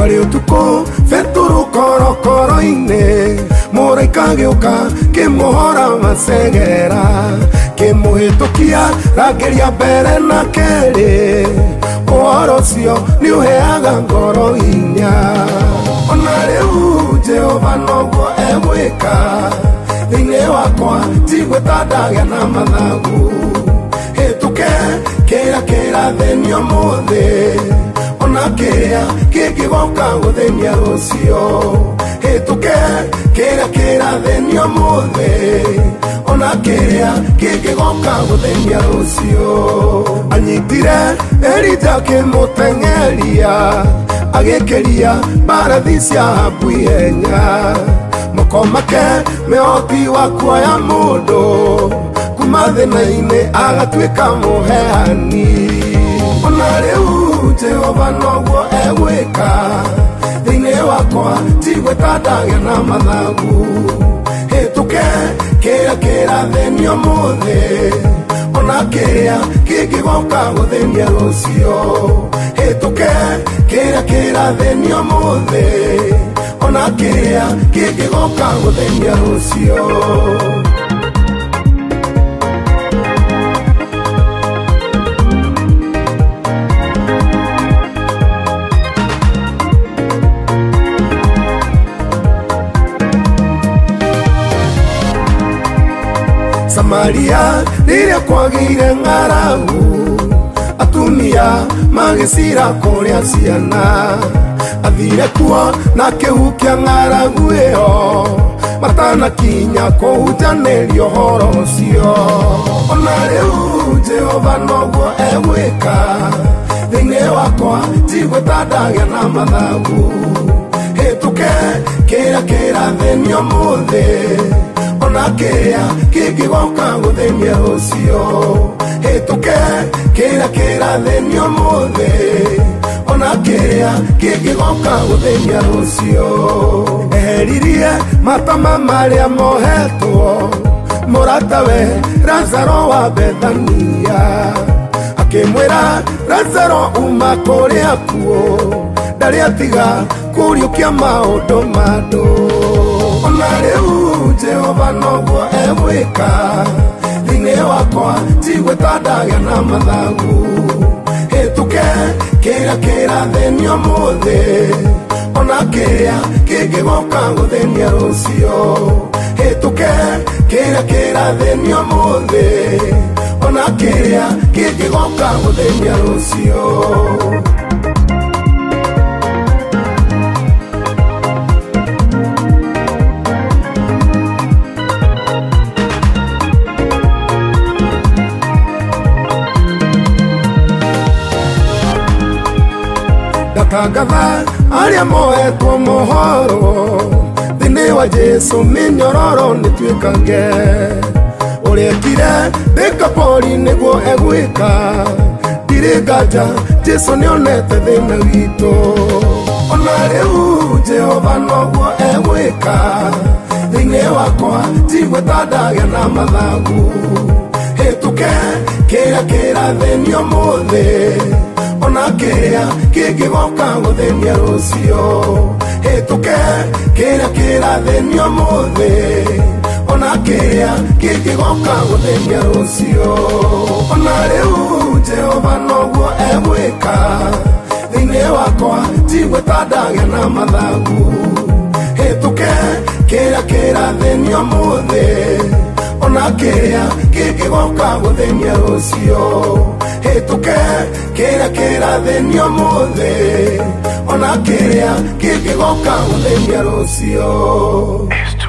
Kwari utuko feturu koro koro ine Moraika gioka kimuhora masegera Kimuhitukia rageria mbere na keri Uhoro ucio ni uheaga ngoro hinya Ona riu Jehova noguo egwika Thiini wakwa tigwita ndagĩa na mathagu Hĩtũke kĩrĩa kĩrathenio mũthĩ Ona kĩrĩa kĩngĩgoka gũthenia rũciũ Hĩtũke kĩrĩa kĩrathenio mũthĩ Ona kĩrĩa kĩngĩgoka gũthenia rũciũ Anyitire Elija akĩmũteng'eria Agĩkĩria mbarathi cia Ahabu ihenya Mũkomake mĩhoti wa kuoya mũndũ Kuma thĩna-inĩ agatuĩka mũheani Ona rĩu Jehova noguo egwĩka Thĩinĩ wakwa tigwĩta ndagĩa na mathagu Hĩtũke kĩrĩa kĩrathenio mũthĩ Ona kĩrĩa kĩngĩgoka gũthenia rũciũ Hĩtũke kĩrĩa kĩrathenio mũthĩ Ona kĩrĩa kĩngĩgoka gũthenia rũciũ Samaria rĩrĩa kwagĩire ng'aragu Atumia magĩcira kũrĩa ciana Athire kuo na kĩhu kĩa ng'aragu ĩyo Matanakinya kũhunjanĩria ũhoro ũcio Ona rĩu Jehova noguo egwĩka Thĩinĩ wakwa tigwĩta ndagĩa na mathagu Hĩtũke kĩrĩa kĩrathenio mũthĩ Ona kĩrĩa kĩngĩgoka gũthenia rũciũ Hĩtũke kĩrĩa kĩrathenio mũthĩ Ona kĩrĩa kĩngĩgoka gũthenia rũciũ Eheririe matama marĩa mohetwo Mũratawe Lazaro wa Bethania Akĩmwĩra Lazaro uma kũrĩa kuo Ndarĩ atiga kũriũkia maũndũ ma andũ Ona rĩu Jehova noguo egwĩka Thĩinĩ wakwa tigwĩta ndagĩa na mathagu Hĩtũke kĩrĩa kĩrathenio mũthĩ Ona kĩrĩa kĩngĩgoka gũthenia rũciũ Hĩtũke kĩrĩa kĩrathenio mũthĩ Ona kĩrĩa kĩngĩgoka gũthenia rũciũ Ndatangatha arĩa mohetwo mohoro Thĩinĩ wa Jesu mĩnyororo nĩtuĩkange Ũrĩa ekire Dekapoli nĩguo egwĩka Ndirĩ nganja Jesu nĩonete thĩna witũ Ona rĩu Jehova noguo egwĩka Thĩinĩ wakwa tigwĩta ndagĩa na mathagu Hĩtũke kĩrĩa kĩrathenio mũthĩ Ona kĩrĩa kĩngĩgoka gũthenia rũciũ Hĩtũke kĩrĩa kĩrathenio mũthĩ Ona kĩrĩa kĩngĩgoka gũthenia rũciũ Ona rĩu Jehova noguo egwĩka Thĩinĩ wakwa tigwĩta ndagĩa na mathagu Hĩtũke kĩrĩa kĩrathenio mũthĩ Ona kĩrĩa kĩngĩgoka gũthenia rũciũ Hĩtũke kĩrĩa kĩrathenio mũthĩ Ona kĩrĩa kĩngĩgoka gũthenia rũciũ